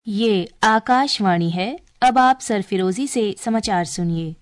ये आकाशवाणी है। अब आप सरफिरोजी से समाचार सुनिए।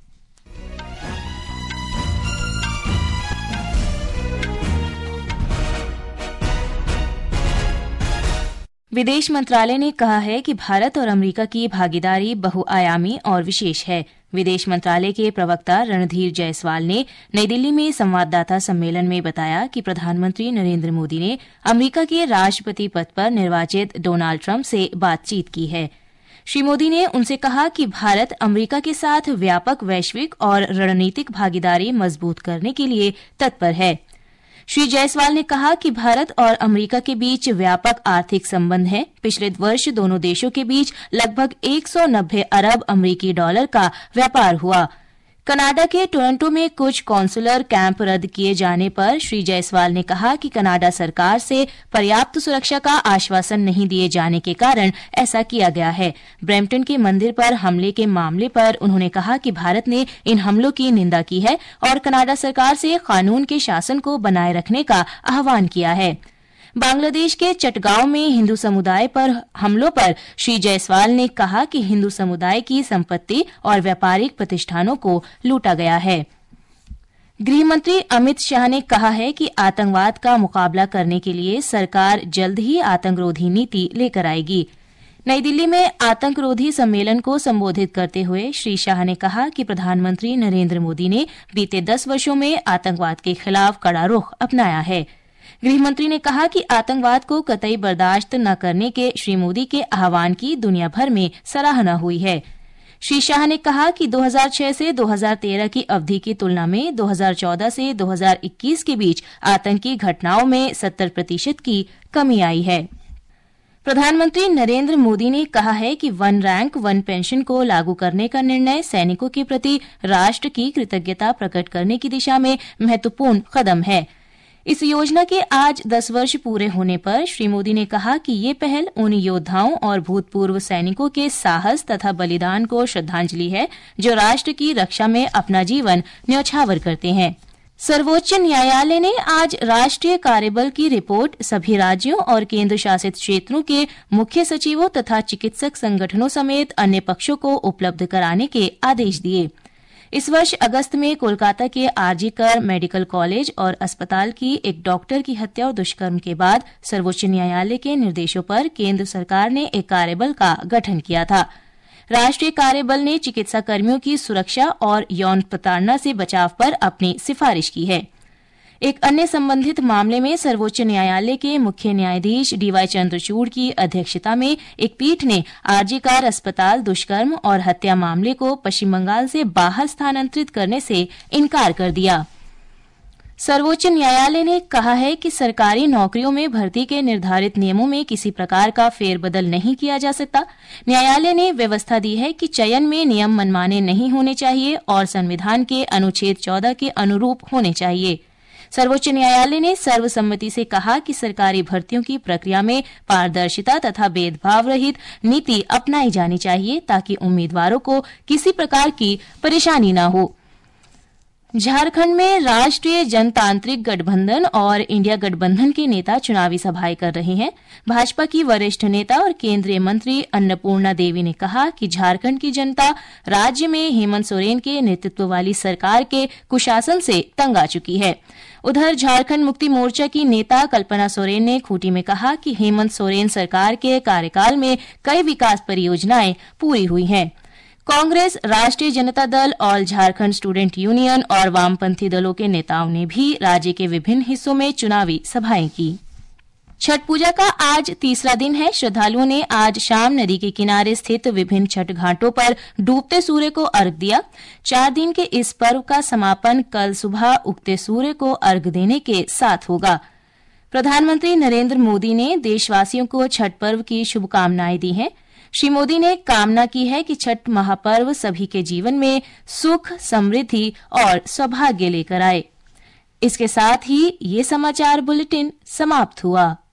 विदेश मंत्रालय ने कहा है कि भारत और अमेरिका की भागीदारी बहुआयामी और विशेष है। विदेश मंत्रालय के प्रवक्ता रणधीर जायसवाल ने नई दिल्ली में संवाददाता सम्मेलन में बताया कि प्रधानमंत्री नरेंद्र मोदी ने अमेरिका के राष्ट्रपति पद पर निर्वाचित डोनाल्ड ट्रंप से बातचीत की है। श्री मोदी ने उनसे कहा कि भारत अमेरिका के साथ व्यापक वैश्विक और रणनीतिक भागीदारी मजबूत करने के लिए तत्पर है। श्री जायसवाल ने कहा कि भारत और अमेरिका के बीच व्यापक आर्थिक संबंध हैं। पिछले वर्ष दोनों देशों के बीच लगभग 190 अरब अमेरिकी डॉलर का व्यापार हुआ। कनाडा के टोरंटो में कुछ कॉन्सुलर कैंप रद्द किए जाने पर श्री जायसवाल ने कहा कि कनाडा सरकार से पर्याप्त सुरक्षा का आश्वासन नहीं दिए जाने के कारण ऐसा किया गया है। ब्रैम्पटन के मंदिर पर हमले के मामले पर उन्होंने कहा कि भारत ने इन हमलों की निंदा की है और कनाडा सरकार से कानून के शासन को बनाए रखने का आह्वान किया है। बांग्लादेश के चटगांव में हिंदू समुदाय पर हमलों पर श्री जायसवाल ने कहा कि हिंदू समुदाय की संपत्ति और व्यापारिक प्रतिष्ठानों को लूटा गया है। गृहमंत्री अमित शाह ने कहा है कि आतंकवाद का मुकाबला करने के लिए सरकार जल्द ही आतंकरोधी नीति लेकर आएगी। नई दिल्ली में आतंकरोधी सम्मेलन को संबोधित करते हुए श्री शाह ने कहा कि प्रधानमंत्री नरेंद्र मोदी ने बीते 10 वर्षों में आतंकवाद के खिलाफ कड़ा रुख अपनाया है। गृहमंत्री ने कहा कि आतंकवाद को कतई बर्दाश्त न करने के श्री मोदी के आह्वान की दुनिया भर में सराहना हुई है। श्री शाह ने कहा कि 2006 से 2013 की अवधि की तुलना में 2014 से 2021 के बीच आतंकी घटनाओं में 70% की कमी आई है। प्रधानमंत्री नरेंद्र मोदी ने कहा है कि वन रैंक वन पेंशन को लागू करने का निर्णय सैनिकों के प्रति राष्ट्र की कृतज्ञता प्रकट करने की दिशा में महत्वपूर्ण कदम है। इस योजना के आज 10 वर्ष पूरे होने पर श्री मोदी ने कहा कि ये पहल उन योद्धाओं और भूतपूर्व सैनिकों के साहस तथा बलिदान को श्रद्धांजलि है जो राष्ट्र की रक्षा में अपना जीवन न्यौछावर करते हैं। सर्वोच्च न्यायालय ने आज राष्ट्रीय कार्यबल की रिपोर्ट सभी राज्यों और केंद्र शासित क्षेत्रों के मुख्य सचिवों तथा चिकित्सक संगठनों समेत अन्य पक्षों को उपलब्ध कराने के आदेश दिए। इस वर्ष अगस्त में कोलकाता के आरजी कर मेडिकल कॉलेज और अस्पताल की एक डॉक्टर की हत्या और दुष्कर्म के बाद सर्वोच्च न्यायालय के निर्देशों पर केंद्र सरकार ने एक कार्यबल का गठन किया था। राष्ट्रीय कार्यबल ने चिकित्सा कर्मियों की सुरक्षा और यौन प्रताड़ना से बचाव पर अपनी सिफारिश की है। एक अन्य संबंधित मामले में सर्वोच्च न्यायालय के मुख्य न्यायाधीश डीवाई चंद्रचूड़ की अध्यक्षता में एक पीठ ने आरजी कर अस्पताल दुष्कर्म और हत्या मामले को पश्चिम बंगाल से बाहर स्थानांतरित करने से इनकार कर दिया। सर्वोच्च न्यायालय ने कहा है कि सरकारी नौकरियों में भर्ती के निर्धारित नियमों में किसी प्रकार का फेरबदल नहीं किया जा सकता। न्यायालय ने व्यवस्था दी है कि चयन में नियम मनमाने नहीं होने चाहिए और संविधान के अनुच्छेद 14 के अनुरूप होने चाहिए। सर्वोच्च न्यायालय ने सर्वसम्मति से कहा कि सरकारी भर्तियों की प्रक्रिया में पारदर्शिता तथा भेदभाव रहित नीति अपनाई जानी चाहिए ताकि उम्मीदवारों को किसी प्रकार की परेशानी न हो। झारखंड में राष्ट्रीय जनतांत्रिक गठबंधन और इंडिया गठबंधन के नेता चुनावी सभाएं कर रहे हैं। भाजपा की वरिष्ठ नेता और केंद्रीय मंत्री अन्नपूर्णा देवी ने कहा कि झारखंड की जनता राज्य में हेमंत सोरेन के नेतृत्व वाली सरकार के कुशासन से तंग आ चुकी है। उधर झारखंड मुक्ति मोर्चा की नेता कल्पना सोरेन ने खूंटी में कहा कि हेमंत सोरेन सरकार के कार्यकाल में कई विकास परियोजनाएं पूरी हुई हैं। कांग्रेस, राष्ट्रीय Janata Dal, all Jharkhand student union और वामपंथी दलों के नेताओं ने भी राज्य के विभिन्न हिस्सों में चुनावी सभाएं की। छठ पूजा का आज तीसरा दिन है। श्रद्धालुओं ने आज शाम नदी के किनारे स्थित विभिन्न छठ घाटों पर डूबते सूर्य को अर्घ दिया। 4 दिन के इस पर्व का समापन कल सुबह उगते सूर्य को अर्घ देने के साथ होगा। प्रधानमंत्री नरेंद्र मोदी ने देशवासियों को छठ पर्व की शुभकामनाएं दी हैं। श्री मोदी ने कामना की है कि छठ महापर्व सभी के जीवन में सुख, समृद्धि और सौभाग्य लेकर आए। इसके साथ ही ये समाचार बुलेटिन समाप्त हुआ।